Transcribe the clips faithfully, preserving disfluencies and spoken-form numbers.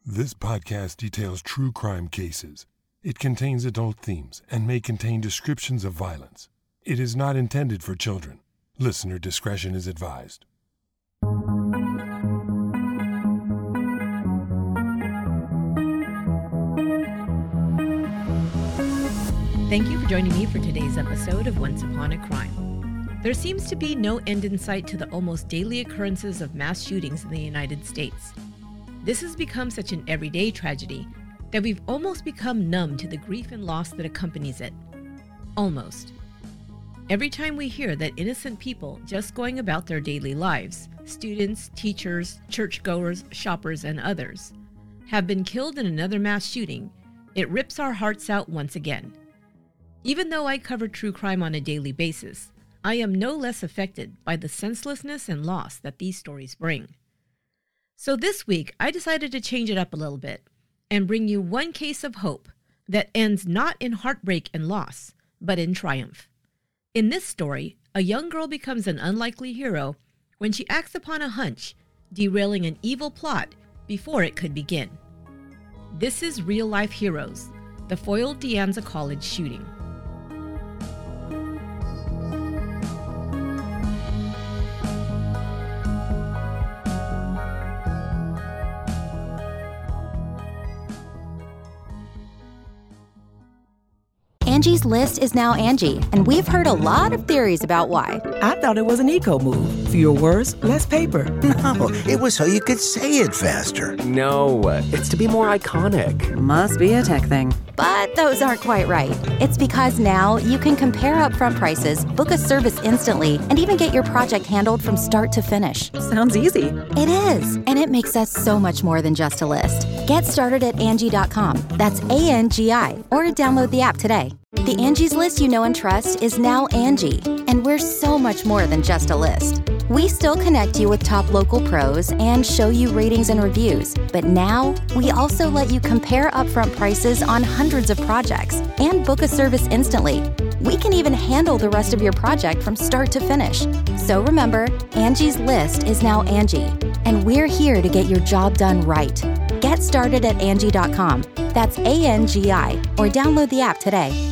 This podcast details true crime cases. It contains adult themes and may contain descriptions of violence. It is not intended for children. Listener discretion is advised. Thank you for joining me for today's episode of Once Upon a Crime. There seems to be no end in sight to the almost daily occurrences of mass shootings in the United States. This has become such an everyday tragedy that we've almost become numb to the grief and loss that accompanies it. Almost. Every time we hear that innocent people just going about their daily lives, students, teachers, churchgoers, shoppers, and others, have been killed in another mass shooting, it rips our hearts out once again. Even though I cover true crime on a daily basis, I am no less affected by the senselessness and loss that these stories bring. So this week, I decided to change it up a little bit and bring you one case of hope that ends not in heartbreak and loss, but in triumph. In this story, a young girl becomes an unlikely hero when she acts upon a hunch, derailing an evil plot before it could begin. This is Real Life Heroes, the foiled De Anza College shooting. Angie's List is now Angie, and we've heard a lot of theories about why. I thought it was an eco move. Fewer words, less paper. No, it was so you could say it faster. No, it's to be more iconic. Must be a tech thing. But those aren't quite right. It's because now you can compare upfront prices, book a service instantly, and even get your project handled from start to finish. Sounds easy. It is, and it makes us so much more than just a list. Get started at Angie dot com. That's A N G I, or download the app today. The Angie's List you know and trust is now Angie, and we're so much more than just a list. We still connect you with top local pros and show you ratings and reviews, but now we also let you compare upfront prices on hundreds of projects and book a service instantly. We can even handle the rest of your project from start to finish. So remember, Angie's List is now Angie, and we're here to get your job done right. Get started at Angie dot com. That's A N G I, or download the app today.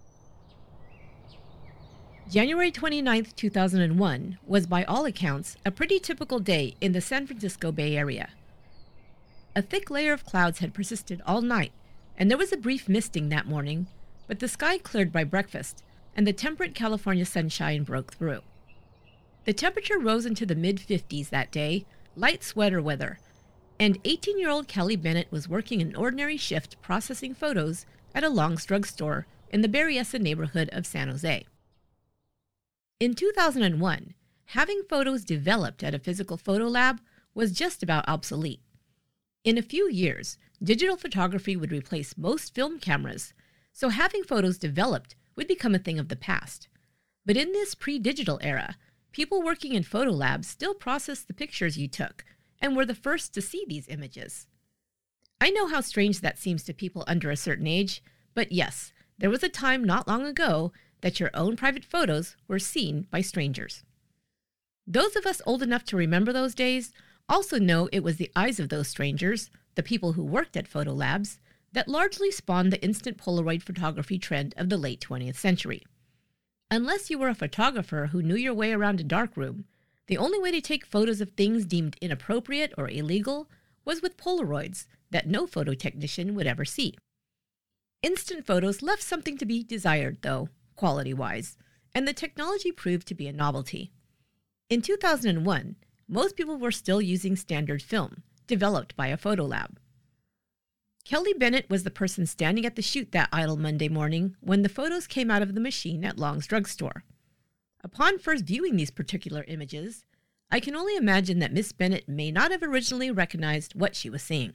January twenty-ninth, two thousand one was by all accounts a pretty typical day in the San Francisco Bay Area. A thick layer of clouds had persisted all night, and there was a brief misting that morning, but the sky cleared by breakfast, and the temperate California sunshine broke through. The temperature rose into the mid-fifties that day, light sweater weather, and eighteen-year-old Kelly Bennett was working an ordinary shift processing photos at a Long's Drug Store in the Berryessa neighborhood of San Jose. In two thousand one, having photos developed at a physical photo lab was just about obsolete. In a few years, digital photography would replace most film cameras, so having photos developed would become a thing of the past. But in this pre-digital era, people working in photo labs still processed the pictures you took and were the first to see these images. I know how strange that seems to people under a certain age, but yes, there was a time not long ago that your own private photos were seen by strangers. Those of us old enough to remember those days also know it was the eyes of those strangers, the people who worked at photo labs, that largely spawned the instant Polaroid photography trend of the late twentieth century. Unless you were a photographer who knew your way around a darkroom, the only way to take photos of things deemed inappropriate or illegal was with Polaroids that no photo technician would ever see. Instant photos left something to be desired, though, quality-wise, and the technology proved to be a novelty. In two thousand one, most people were still using standard film, developed by a photo lab. Kelly Bennett was the person standing at the chute that idle Monday morning when the photos came out of the machine at Long's Drug Store. Upon first viewing these particular images, I can only imagine that Miss Bennett may not have originally recognized what she was seeing.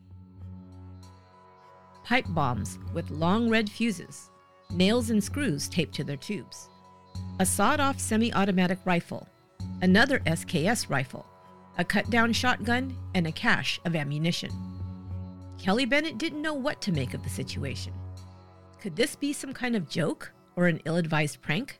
Pipe bombs with long red fuses, nails and screws taped to their tubes, a sawed-off semi-automatic rifle, another S K S rifle, a cut-down shotgun, and a cache of ammunition. Kelly Bennett didn't know what to make of the situation. Could this be some kind of joke or an ill-advised prank?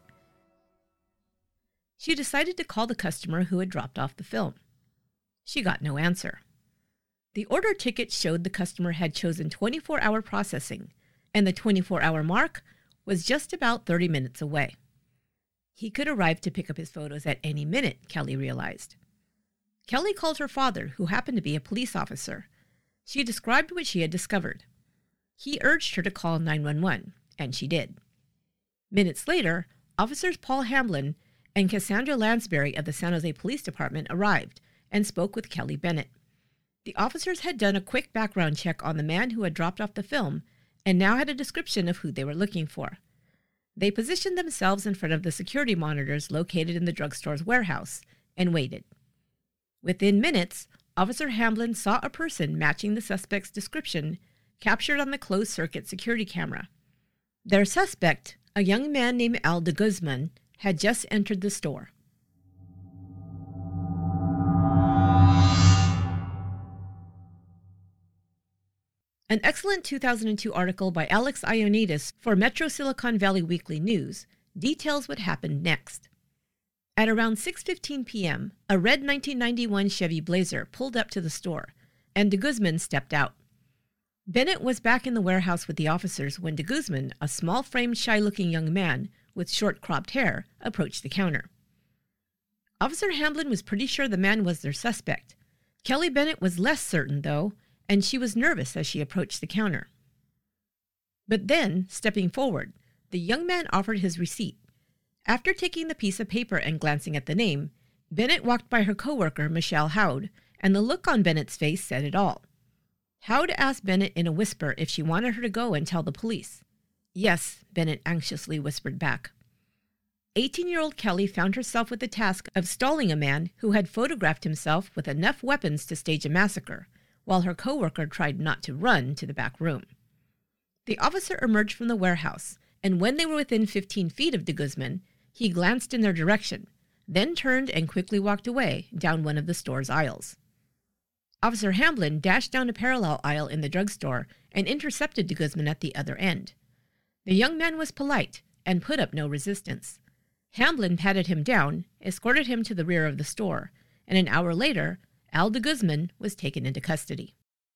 She decided to call the customer who had dropped off the film. She got no answer. The order ticket showed the customer had chosen twenty-four hour processing, and the twenty-four hour mark was just about thirty minutes away. He could arrive to pick up his photos at any minute, Kelly realized. Kelly called her father, who happened to be a police officer. She described what she had discovered. He urged her to call nine one one, and she did. Minutes later, Officers Paul Hamblin and Cassandra Lansbury of the San Jose Police Department arrived and spoke with Kelly Bennett. The officers had done a quick background check on the man who had dropped off the film and now had a description of who they were looking for. They positioned themselves in front of the security monitors located in the drugstore's warehouse and waited. Within minutes, Officer Hamblin saw a person matching the suspect's description captured on the closed-circuit security camera. Their suspect, a young man named Al de Guzman, had just entered the store. An excellent two thousand two article by Alex Ioannidis for Metro Silicon Valley Weekly News details what happened next. At around six fifteen p.m., a red nineteen ninety-one Chevy Blazer pulled up to the store, and de Guzman stepped out. Bennett was back in the warehouse with the officers when de Guzman, a small-framed, shy-looking young man with short cropped hair, approached the counter. Officer Hamblin was pretty sure the man was their suspect. Kelly Bennett was less certain, though, and she was nervous as she approached the counter. But then, stepping forward, the young man offered his receipt. After taking the piece of paper and glancing at the name, Bennett walked by her coworker, Michelle Howd, and the look on Bennett's face said it all. Howd asked Bennett in a whisper if she wanted her to go and tell the police. Yes, Bennett anxiously whispered back. eighteen-year-old Kelly found herself with the task of stalling a man who had photographed himself with enough weapons to stage a massacre, while her coworker tried not to run to the back room. The officer emerged from the warehouse, and when they were within fifteen feet of de Guzman, he glanced in their direction, then turned and quickly walked away down one of the store's aisles. Officer Hamblin dashed down a parallel aisle in the drugstore and intercepted de Guzman at the other end. The young man was polite and put up no resistance. Hamblin patted him down, escorted him to the rear of the store, and an hour later, Al de Guzman was taken into custody.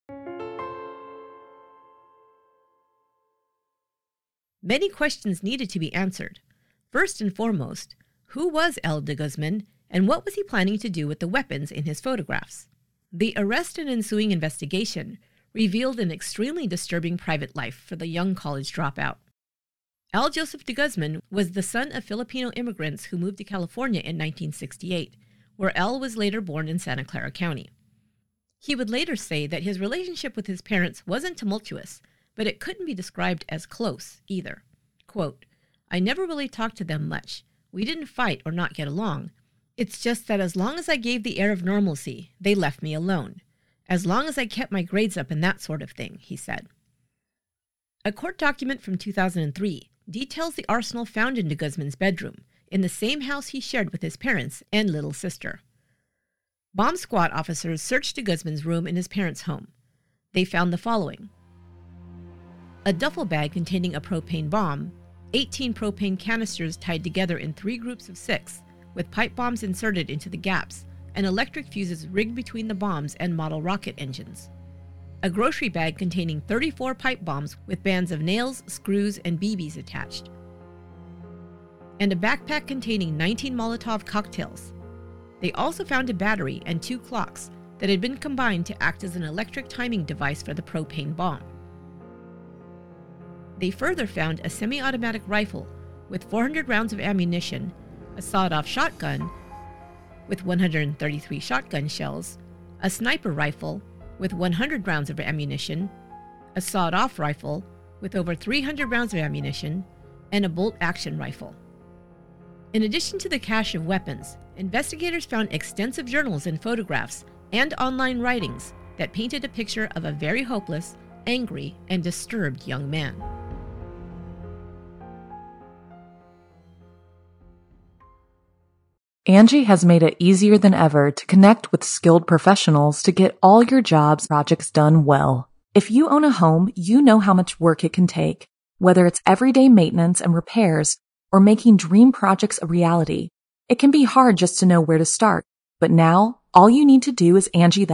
Many questions needed to be answered. First and foremost, who was Al de Guzman, and what was he planning to do with the weapons in his photographs? The arrest and ensuing investigation revealed an extremely disturbing private life for the young college dropout. Al Joseph de Guzman was the son of Filipino immigrants who moved to California in nineteen sixty-eight, where Al was later born in Santa Clara County. He would later say that his relationship with his parents wasn't tumultuous, but it couldn't be described as close either. Quote, I never really talked to them much. We didn't fight or not get along. It's just that as long as I gave the air of normalcy, they left me alone. As long as I kept my grades up and that sort of thing, he said. A court document from two thousand three details the arsenal found in de Guzman's bedroom, in the same house he shared with his parents and little sister. Bomb squad officers searched de Guzman's room in his parents' home. They found the following: a duffel bag containing a propane bomb, eighteen propane canisters tied together in three groups of six, with pipe bombs inserted into the gaps, and electric fuses rigged between the bombs and model rocket engines. A grocery bag containing thirty-four pipe bombs with bands of nails, screws, and B Bs attached. And a backpack containing nineteen Molotov cocktails. They also found a battery and two clocks that had been combined to act as an electric timing device for the propane bomb. They further found a semi-automatic rifle with four hundred rounds of ammunition, a sawed-off shotgun with one hundred thirty-three shotgun shells, a sniper rifle with one hundred rounds of ammunition, a sawed-off rifle with over three hundred rounds of ammunition, and a bolt-action rifle. In addition to the cache of weapons, investigators found extensive journals and photographs and online writings that painted a picture of a very hopeless, angry, and disturbed young man. Angie has made it easier than ever to connect with skilled professionals to get all your jobs projects done well. If you own a home, you know how much work it can take, whether it's everyday maintenance and repairs or making dream projects a reality. It can be hard just to know where to start, but now all you need to do is Angie that,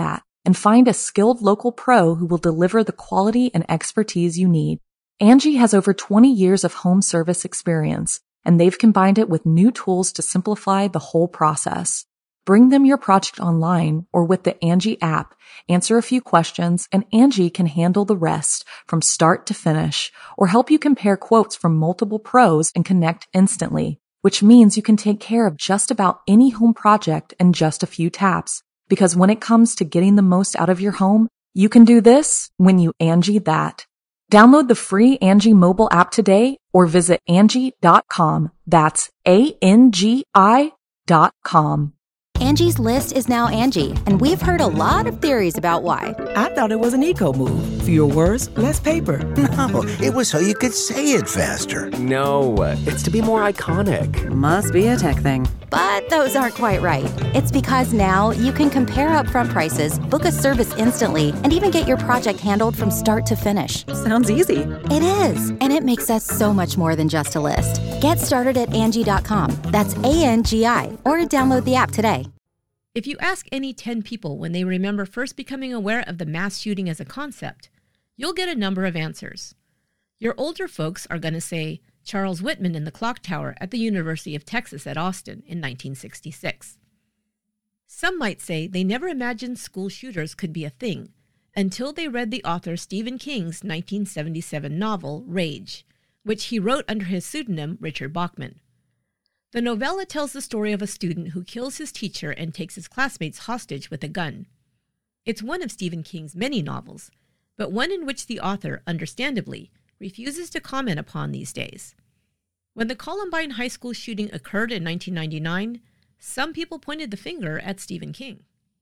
and find a skilled local pro who will deliver the quality and expertise you need. Angie has over twenty years of home service experience, and they've combined it with new tools to simplify the whole process. Bring them your project online or with the Angie app, answer a few questions, and Angie can handle the rest from start to finish, or help you compare quotes from multiple pros and connect instantly, which means you can take care of just about any home project in just a few taps. Because when it comes to getting the most out of your home, you can do this when you Angie that. Download the free Angie mobile app today or visit Angie dot com. That's A N G I dot com. Angie's List is now Angie, and we've heard a lot of theories about why. I thought it was an eco move. Fewer words, less paper. No, it was so you could say it faster. No, it's to be more iconic. Must be a tech thing. But those aren't quite right. It's because now you can compare upfront prices, book a service instantly, and even get your project handled from start to finish. Sounds easy. It is, and it makes us so much more than just a list. Get started at Angie dot com. That's A N G I, or download the app today. If you ask any ten people when they remember first becoming aware of the mass shooting as a concept, you'll get a number of answers. Your older folks are going to say Charles Whitman in the clock tower at the University of Texas at Austin in nineteen sixty-six. Some might say they never imagined school shooters could be a thing until they read the author Stephen King's nineteen seventy-seven novel, Rage, which he wrote under his pseudonym Richard Bachman. The novella tells the story of a student who kills his teacher and takes his classmates hostage with a gun. It's one of Stephen King's many novels, but one in which the author, understandably, refuses to comment upon these days. When the Columbine High School shooting occurred in nineteen ninety-nine, some people pointed the finger at Stephen King.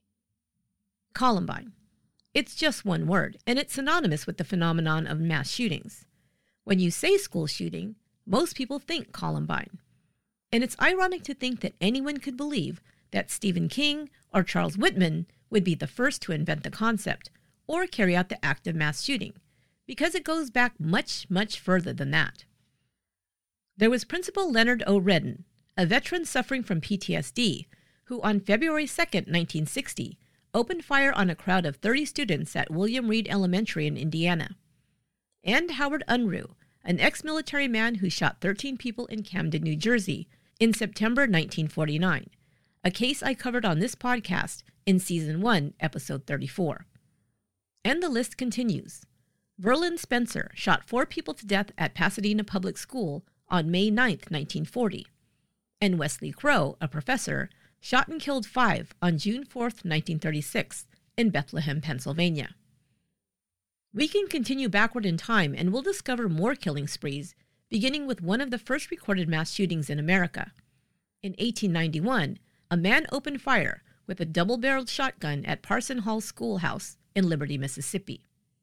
Columbine. It's just one word, and it's synonymous with the phenomenon of mass shootings. When you say school shooting, most people think Columbine. And it's ironic to think that anyone could believe that Stephen King or Charles Whitman would be the first to invent the concept or carry out the act of mass shooting, because it goes back much, much further than that. There was Principal Leonard O. Redden, a veteran suffering from P T S D, who on February second, nineteen sixty, opened fire on a crowd of thirty students at William Reed Elementary in Indiana. And Howard Unruh, an ex-military man who shot thirteen people in Camden, New Jersey, in September nineteen forty-nine, a case I covered on this podcast in Season one, Episode thirty-four. And the list continues. Verlin Spencer shot four people to death at Pasadena Public School on May ninth, nineteen forty, and Wesley Crowe, a professor, shot and killed five on June fourth, nineteen thirty-six, in Bethlehem, Pennsylvania. We can continue backward in time and we'll discover more killing sprees, beginning with one of the first recorded mass shootings in America. In eighteen ninety-one, a man opened fire with a double-barreled shotgun at Parson Hall Schoolhouse in Liberty, Mississippi.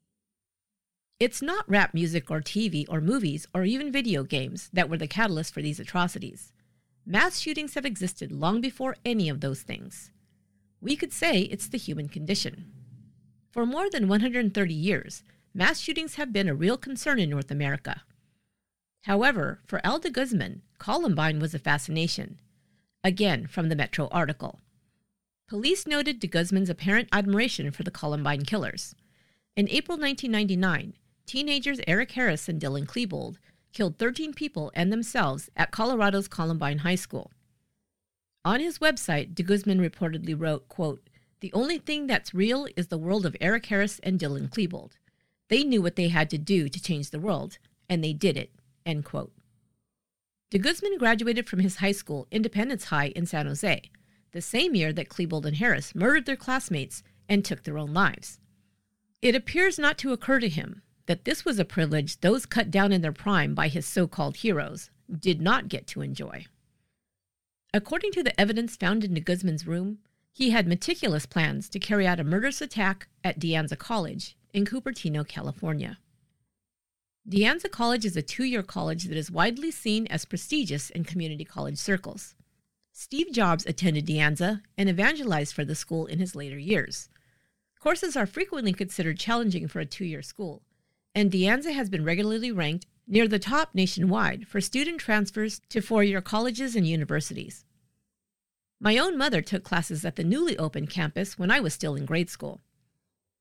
It's not rap music or T V or movies or even video games that were the catalyst for these atrocities. Mass shootings have existed long before any of those things. We could say it's the human condition. For more than one hundred thirty years, mass shootings have been a real concern in North America. However, for Al de Guzman, Columbine was a fascination. Again, from the Metro article. Police noted de Guzman's apparent admiration for the Columbine killers. In April nineteen ninety-nine, teenagers Eric Harris and Dylan Klebold killed thirteen people and themselves at Colorado's Columbine High School. On his website, de Guzman reportedly wrote, quote, "The only thing that's real is the world of Eric Harris and Dylan Klebold. They knew what they had to do to change the world, and they did it." End quote. De Guzman graduated from his high school, Independence High in San Jose, the same year that Klebold and Harris murdered their classmates and took their own lives. It appears not to occur to him that this was a privilege those cut down in their prime by his so-called heroes did not get to enjoy. According to the evidence found in de Guzman's room, he had meticulous plans to carry out a murderous attack at De Anza College in Cupertino, California. De Anza College is a two-year college that is widely seen as prestigious in community college circles. Steve Jobs attended De Anza and evangelized for the school in his later years. Courses are frequently considered challenging for a two-year school, and De Anza has been regularly ranked near the top nationwide for student transfers to four-year colleges and universities. My own mother took classes at the newly opened campus when I was still in grade school.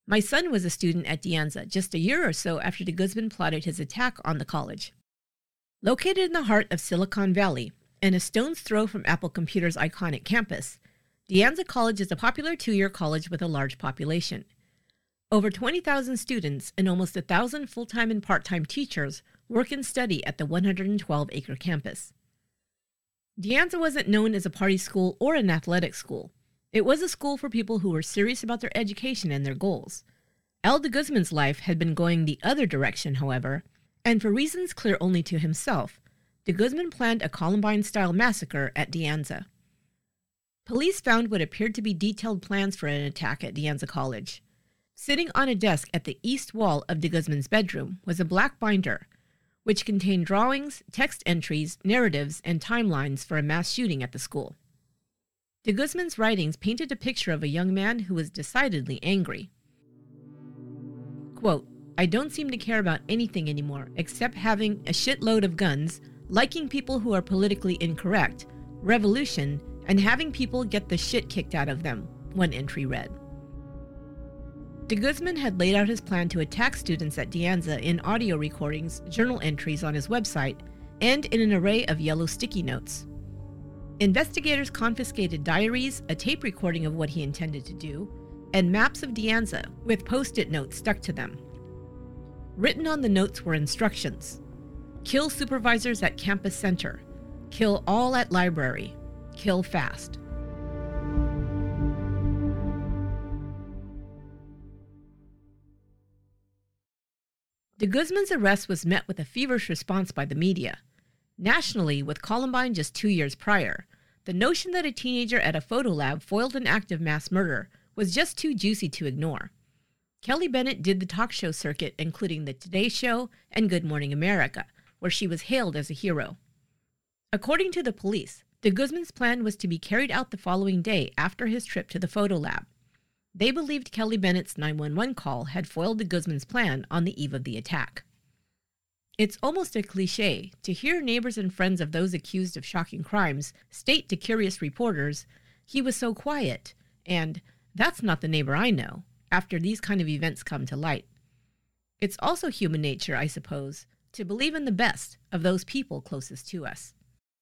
My son was a student at De Anza just a year or so after de Guzman plotted his attack on the college. Located in the heart of Silicon Valley, and a stone's throw from Apple Computer's iconic campus, De Anza College is a popular two-year college with a large population. Over twenty thousand students and almost one thousand full-time and part-time teachers work and study at the one hundred twelve acre campus. De Anza wasn't known as a party school or an athletic school. It was a school for people who were serious about their education and their goals. Al de Guzman's life had been going the other direction, however, and for reasons clear only to himself, de Guzman planned a Columbine-style massacre at De Anza. Police found what appeared to be detailed plans for an attack at De Anza College. Sitting on a desk at the east wall of de Guzman's bedroom was a black binder, which contained drawings, text entries, narratives, and timelines for a mass shooting at the school. De Guzman's writings painted a picture of a young man who was decidedly angry. Quote, "I don't seem to care about anything anymore except having a shitload of guns, liking people who are politically incorrect, revolution, and having people get the shit kicked out of them," one entry read. De Guzman had laid out his plan to attack students at De Anza in audio recordings, journal entries on his website, and in an array of yellow sticky notes. Investigators confiscated diaries, a tape recording of what he intended to do, and maps of De Anza with post-it notes stuck to them. Written on the notes were instructions: kill supervisors at campus center, kill all at library, kill fast. De Guzman's arrest was met with a feverish response by the media. Nationally, with Columbine just two years prior, the notion that a teenager at a photo lab foiled an act of mass murder was just too juicy to ignore. Kelly Bennett did the talk show circuit, including The Today Show and Good Morning America, where she was hailed as a hero. According to the police, de Guzman's plan was to be carried out the following day after his trip to the photo lab. They believed Kelly Bennett's nine one one call had foiled de Guzman's plan on the eve of the attack. It's almost a cliche to hear neighbors and friends of those accused of shocking crimes state to curious reporters, "He was so quiet," and "That's not the neighbor I know," after these kind of events come to light. It's also human nature, I suppose, to believe in the best of those people closest to us.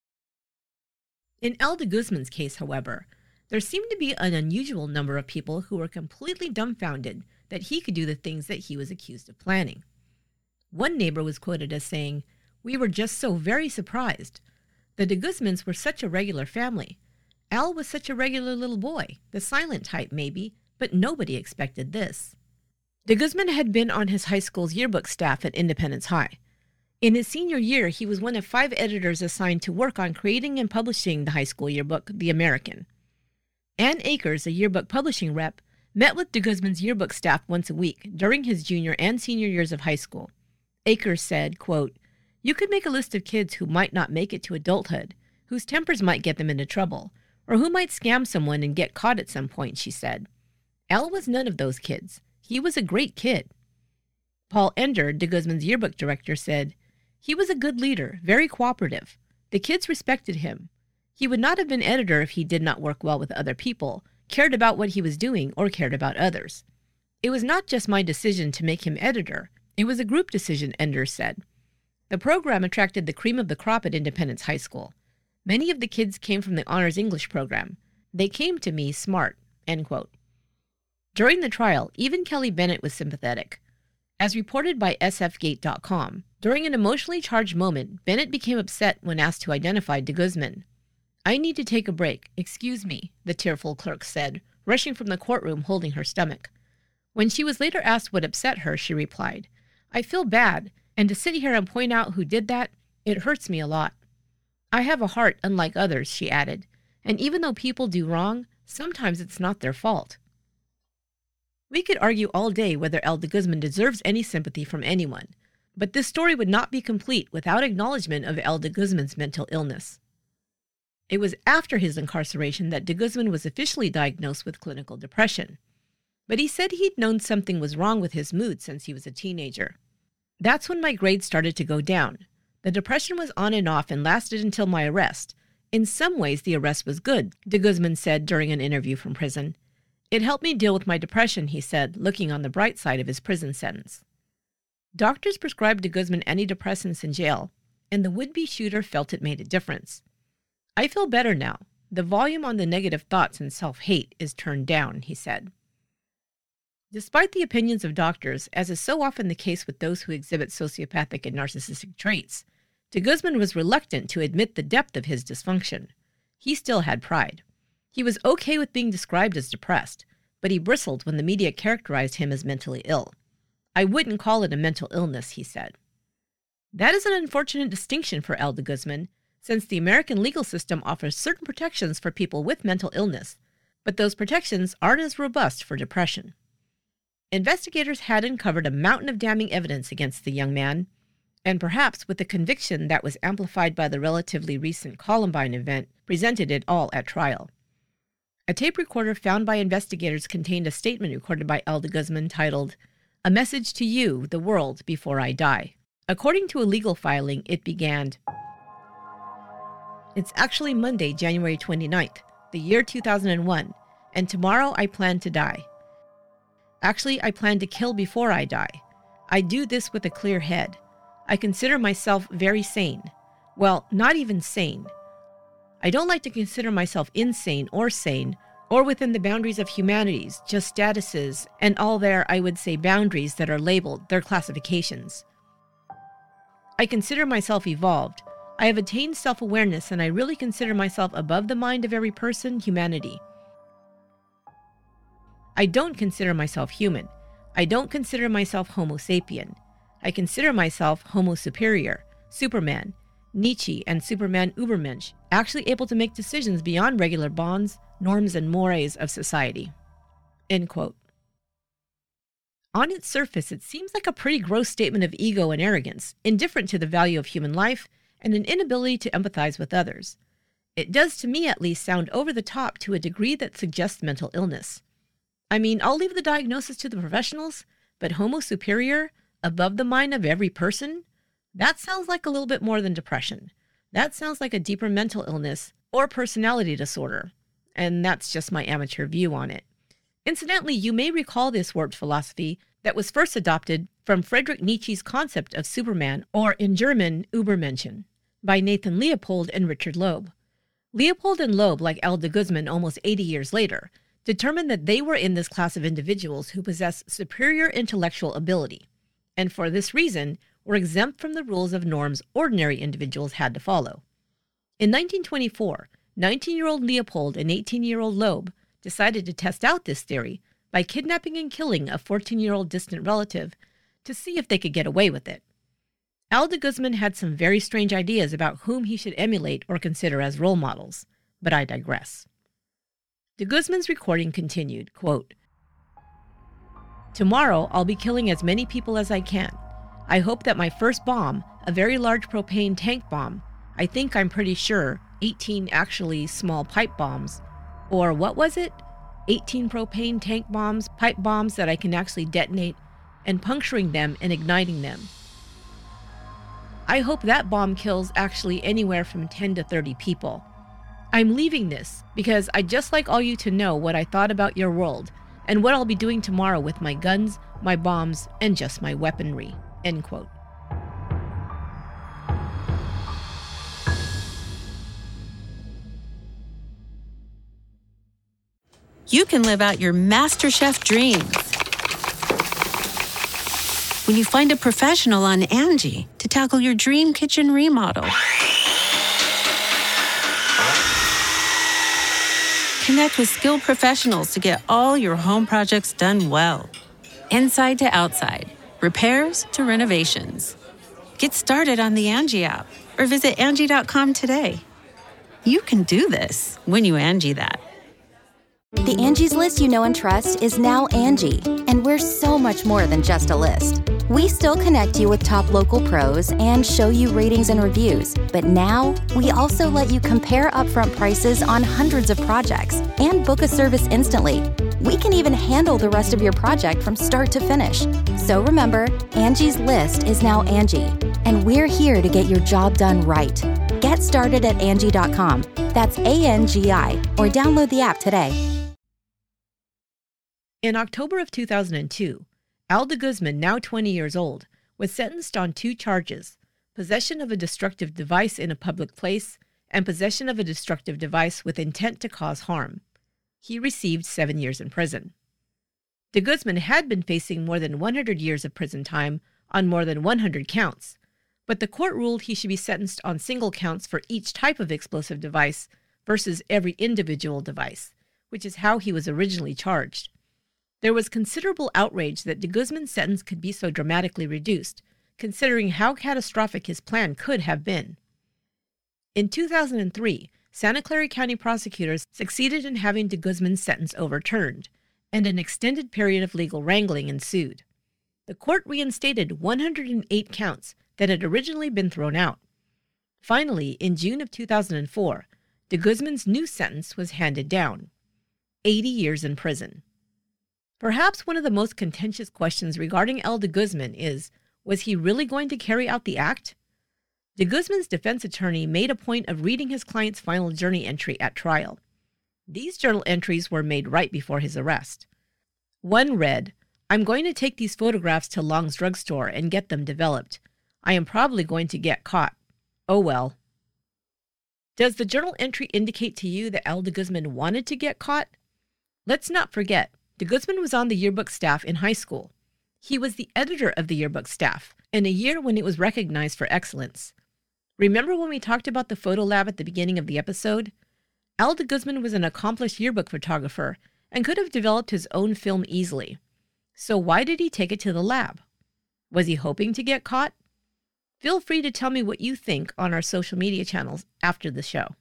In Al de Guzman's case, however, there seemed to be an unusual number of people who were completely dumbfounded that he could do the things that he was accused of planning. One neighbor was quoted as saying, "We were just so very surprised. The de Guzmans were such a regular family. Al was such a regular little boy, the silent type maybe, but nobody expected this." De Guzman had been on his high school's yearbook staff at Independence High. In his senior year, he was one of five editors assigned to work on creating and publishing the high school yearbook, The American. Ann Akers, a yearbook publishing rep, met with de Guzman's yearbook staff once a week during his junior and senior years of high school. Akers said, quote, "You could make a list of kids who might not make it to adulthood, whose tempers might get them into trouble, or who might scam someone and get caught at some point," she said. Al was none of those kids. He was a great kid. Paul Ender, de Guzman's yearbook director, said, "He was a good leader, very cooperative. The kids respected him. He would not have been editor if he did not work well with other people, cared about what he was doing, or cared about others. It was not just my decision to make him editor. It was a group decision," Ender said. The program attracted the cream of the crop at Independence High School. Many of the kids came from the Honors English program. They came to me smart, end quote. During the trial, even Kelly Bennett was sympathetic. As reported by S F gate dot com, during an emotionally charged moment, Bennett became upset when asked to identify de Guzman. "I need to take a break. Excuse me," the tearful clerk said, rushing from the courtroom holding her stomach. When she was later asked what upset her, she replied, "I feel bad, and to sit here and point out who did that, it hurts me a lot. I have a heart unlike others," she added, "and even though people do wrong, sometimes it's not their fault." We could argue all day whether Al de Guzman deserves any sympathy from anyone, but this story would not be complete without acknowledgement of Al de Guzman's mental illness. It was after his incarceration that de Guzman was officially diagnosed with clinical depression, but he said he'd known something was wrong with his mood since he was a teenager. "That's when my grades started to go down. The depression was on and off and lasted until my arrest. In some ways, the arrest was good," de Guzman said during an interview from prison. It helped me deal with my depression, he said, looking on the bright side of his prison sentence. Doctors prescribed de Guzman antidepressants in jail, and the would-be shooter felt it made a difference. I feel better now. The volume on the negative thoughts and self-hate is turned down, he said. Despite the opinions of doctors, as is so often the case with those who exhibit sociopathic and narcissistic traits, de Guzman was reluctant to admit the depth of his dysfunction. He still had pride. He was okay with being described as depressed, but he bristled when the media characterized him as mentally ill. I wouldn't call it a mental illness, he said. That is an unfortunate distinction for L. de Guzman, since the American legal system offers certain protections for people with mental illness, but those protections aren't as robust for depression. Investigators had uncovered a mountain of damning evidence against the young man, and perhaps with the conviction that was amplified by the relatively recent Columbine event, presented it all at trial. A tape recorder found by investigators contained a statement recorded by L. de Guzman titled, "A Message to You, the World, Before I Die." According to a legal filing, it began, "It's actually Monday, January twenty-ninth, the year two thousand one, and tomorrow I plan to die. Actually, I plan to kill before I die. I do this with a clear head. I consider myself very sane. Well, not even sane. I don't like to consider myself insane or sane, or within the boundaries of humanities, just statuses, and all their, I would say, boundaries that are labeled, their classifications. I consider myself evolved. I have attained self-awareness, and I really consider myself above the mind of every person, humanity. I don't consider myself human. I don't consider myself Homo sapien. I consider myself Homo superior, Superman, Nietzsche, and Superman Übermensch, actually able to make decisions beyond regular bonds, norms, and mores of society." End quote. On its surface, it seems like a pretty gross statement of ego and arrogance, indifferent to the value of human life, and an inability to empathize with others. It does, to me at least, sound over the top to a degree that suggests mental illness. I mean, I'll leave the diagnosis to the professionals, but Homo superior, above the mind of every person? That sounds like a little bit more than depression. That sounds like a deeper mental illness or personality disorder, and that's just my amateur view on it. Incidentally, you may recall this warped philosophy that was first adopted from Friedrich Nietzsche's concept of Superman, or in German, Übermenschen, by Nathan Leopold and Richard Loeb. Leopold and Loeb, like L. de Guzman almost eighty years later, determined that they were in this class of individuals who possess superior intellectual ability, and for this reason were exempt from the rules of norms ordinary individuals had to follow. In nineteen twenty-four, nineteen-year-old Leopold and eighteen-year-old Loeb decided to test out this theory by kidnapping and killing a fourteen-year-old distant relative to see if they could get away with it. L. de Guzman had some very strange ideas about whom he should emulate or consider as role models, but I digress. De Guzman's recording continued, quote, "Tomorrow I'll be killing as many people as I can. I hope that my first bomb, a very large propane tank bomb, I think I'm pretty sure eighteen actually small pipe bombs, or what was it? eighteen propane tank bombs, pipe bombs that I can actually detonate, and puncturing them and igniting them. I hope that bomb kills actually anywhere from ten to thirty people. I'm leaving this because I'd just like all you to know what I thought about your world and what I'll be doing tomorrow with my guns, my bombs, and just my weaponry." End quote. You can live out your MasterChef dreams when you find a professional on Angie to tackle your dream kitchen remodel. Connect with skilled professionals to get all your home projects done well. Inside to outside, repairs to renovations. Get started on the Angie app or visit Angie dot com today. You can do this when you Angie that. The Angie's List you know and trust is now Angie, and we're so much more than just a list. We still connect you with top local pros and show you ratings and reviews, but now we also let you compare upfront prices on hundreds of projects and book a service instantly. We can even handle the rest of your project from start to finish. So remember, Angie's List is now Angie, and we're here to get your job done right. Get started at Angie dot com. That's A N G I, or download the app today. In October of two thousand two, Al de Guzman, now twenty years old, was sentenced on two charges: possession of a destructive device in a public place and possession of a destructive device with intent to cause harm. He received seven years in prison. De Guzman had been facing more than one hundred years of prison time on more than one hundred counts, but the court ruled he should be sentenced on single counts for each type of explosive device versus every individual device, which is how he was originally charged. There was considerable outrage that de Guzman's sentence could be so dramatically reduced, considering how catastrophic his plan could have been. In two thousand three, Santa Clara County prosecutors succeeded in having de Guzman's sentence overturned, and an extended period of legal wrangling ensued. The court reinstated one hundred eight counts that had originally been thrown out. Finally, in June of two thousand four, de Guzman's new sentence was handed down: eighty years in prison. Perhaps one of the most contentious questions regarding Al de Guzman is, was he really going to carry out the act? De Guzman's defense attorney made a point of reading his client's final journey entry at trial. These journal entries were made right before his arrest. One read, "I'm going to take these photographs to Long's drugstore and get them developed. I am probably going to get caught. Oh well." Does the journal entry indicate to you that Al de Guzman wanted to get caught? Let's not forget, de Guzman was on the yearbook staff in high school. He was the editor of the yearbook staff in a year when it was recognized for excellence. Remember when we talked about the photo lab at the beginning of the episode? Al de Guzman was an accomplished yearbook photographer and could have developed his own film easily. So why did he take it to the lab? Was he hoping to get caught? Feel free to tell me what you think on our social media channels after the show.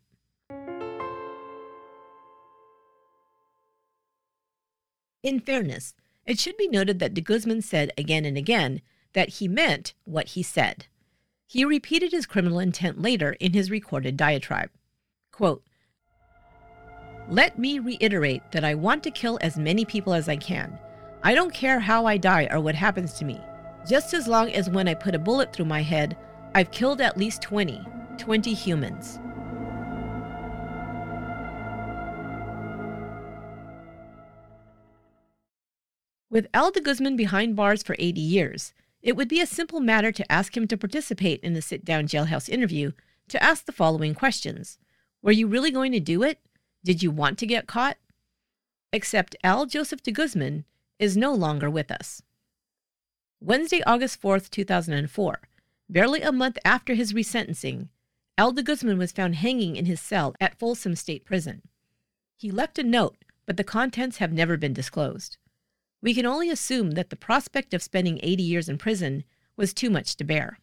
In fairness, it should be noted that de Guzman said again and again that he meant what he said. He repeated his criminal intent later in his recorded diatribe. Quote, "Let me reiterate that I want to kill as many people as I can. I don't care how I die or what happens to me, just as long as when I put a bullet through my head, I've killed at least twenty, twenty humans." With Al de Guzman behind bars for eighty years, it would be a simple matter to ask him to participate in the sit-down jailhouse interview to ask the following questions. Were you really going to do it? Did you want to get caught? Except Al Joseph de Guzman is no longer with us. Wednesday, August fourth, two thousand four, barely a month after his resentencing, Al de Guzman was found hanging in his cell at Folsom State Prison. He left a note, but the contents have never been disclosed. We can only assume that the prospect of spending eighty years in prison was too much to bear.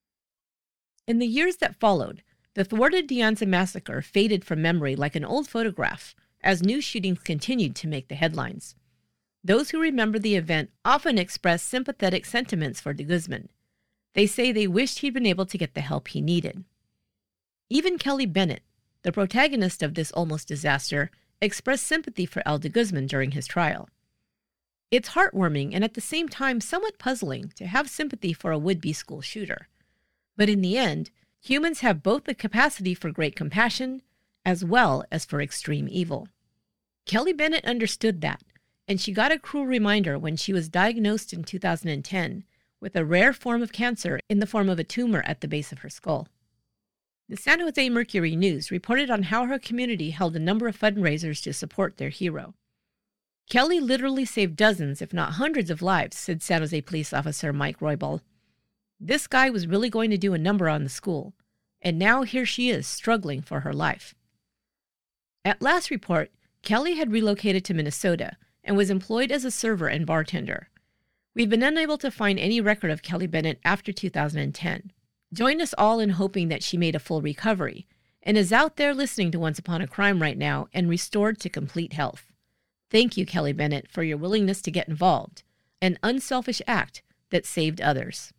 In the years that followed, the thwarted De Anza massacre faded from memory like an old photograph as new shootings continued to make the headlines. Those who remember the event often express sympathetic sentiments for de Guzman. They say they wished he'd been able to get the help he needed. Even Kelly Bennett, the protagonist of this almost disaster, expressed sympathy for Al de Guzman during his trial. It's heartwarming and at the same time somewhat puzzling to have sympathy for a would-be school shooter. But in the end, humans have both the capacity for great compassion as well as for extreme evil. Kelly Bennett understood that, and she got a cruel reminder when she was diagnosed in two thousand ten with a rare form of cancer in the form of a tumor at the base of her skull. The San Jose Mercury News reported on how her community held a number of fundraisers to support their hero. "Kelly literally saved dozens, if not hundreds of lives," said San Jose police officer Mike Roybal. "This guy was really going to do a number on the school, and now here she is struggling for her life." At last report, Kelly had relocated to Minnesota and was employed as a server and bartender. We've been unable to find any record of Kelly Bennett after two thousand ten. Join us all in hoping that she made a full recovery and is out there listening to Once Upon a Crime right now and restored to complete health. Thank you, Kelly Bennett, for your willingness to get involved, an unselfish act that saved others.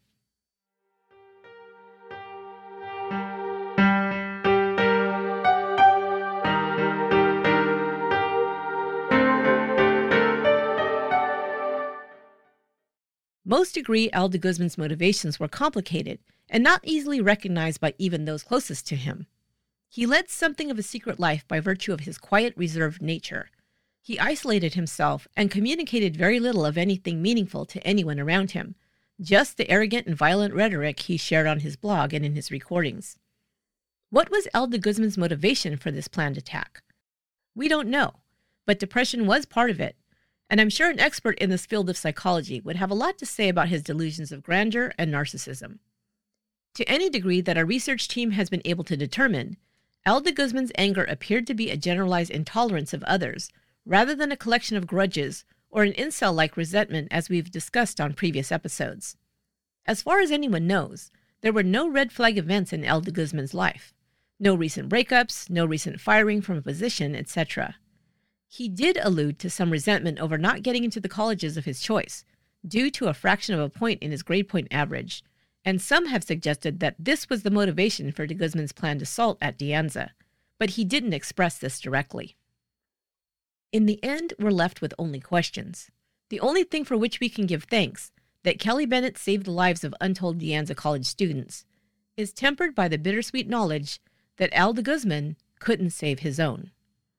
Most agree Al de Guzman's motivations were complicated and not easily recognized by even those closest to him. He led something of a secret life by virtue of his quiet, reserved nature. He isolated himself and communicated very little of anything meaningful to anyone around him, just the arrogant and violent rhetoric he shared on his blog and in his recordings. What was Al de Guzman's motivation for this planned attack? We don't know, but depression was part of it, and I'm sure an expert in this field of psychology would have a lot to say about his delusions of grandeur and narcissism. To any degree that our research team has been able to determine, Al de Guzman's anger appeared to be a generalized intolerance of others, rather than a collection of grudges or an incel-like resentment as we've discussed on previous episodes. As far as anyone knows, there were no red flag events in Al de Guzman's life. No recent breakups, no recent firing from a position, et cetera. He did allude to some resentment over not getting into the colleges of his choice, due to a fraction of a point in his grade point average, and some have suggested that this was the motivation for de Guzman's planned assault at De Anza, but he didn't express this directly. In the end, we're left with only questions. The only thing for which we can give thanks, that Kelly Bennett saved the lives of untold De Anza college students, is tempered by the bittersweet knowledge that Al de Guzman couldn't save his own.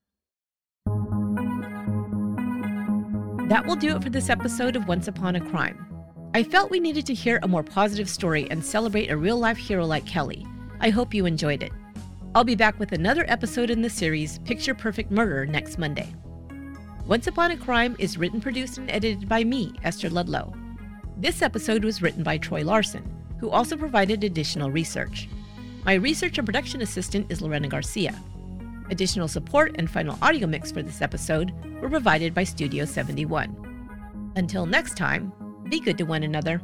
That will do it for this episode of Once Upon a Crime. I felt we needed to hear a more positive story and celebrate a real-life hero like Kelly. I hope you enjoyed it. I'll be back with another episode in the series Picture Perfect Murder next Monday. Once Upon a Crime is written, produced, and edited by me, Esther Ludlow. This episode was written by Troy Larson, who also provided additional research. My research and production assistant is Lorena Garcia. Additional support and final audio mix for this episode were provided by Studio seventy-one. Until next time, be good to one another.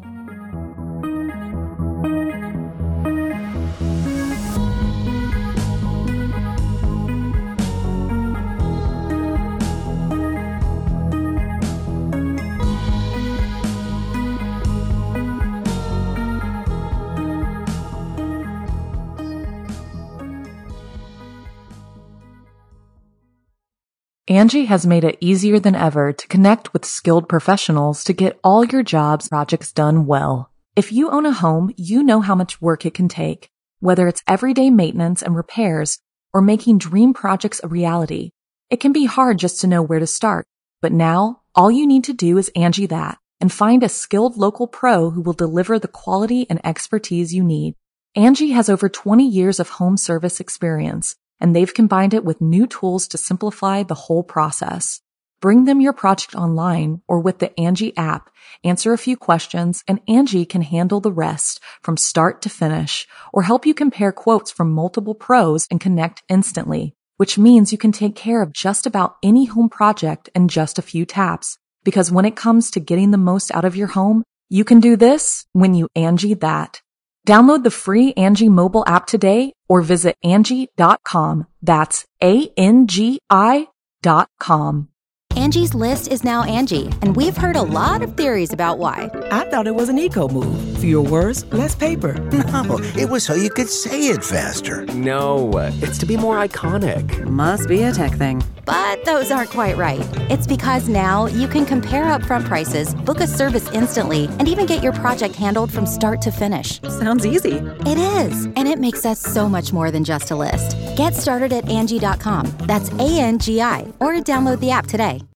Angie has made it easier than ever to connect with skilled professionals to get all your jobs projects done well. If you own a home, you know how much work it can take, whether it's everyday maintenance and repairs or making dream projects a reality. It can be hard just to know where to start, but now all you need to do is Angie that and find a skilled local pro who will deliver the quality and expertise you need. Angie has over twenty years of home service experience, and they've combined it with new tools to simplify the whole process. Bring them your project online or with the Angie app, answer a few questions, and Angie can handle the rest from start to finish, or help you compare quotes from multiple pros and connect instantly, which means you can take care of just about any home project in just a few taps. Because when it comes to getting the most out of your home, you can do this when you Angie that. Download the free Angie mobile app today or visit Angie dot com. That's A N G I dot com. Angie's List is now Angie, and we've heard a lot of theories about why. I thought it was an eco move. Fewer words, less paper. No, it was so you could say it faster. No, it's to be more iconic. Must be a tech thing. But those aren't quite right. It's because now you can compare upfront prices, book a service instantly, and even get your project handled from start to finish. Sounds easy. It is, and it makes us so much more than just a list. Get started at Angie dot com. That's A N G I, or download the app today.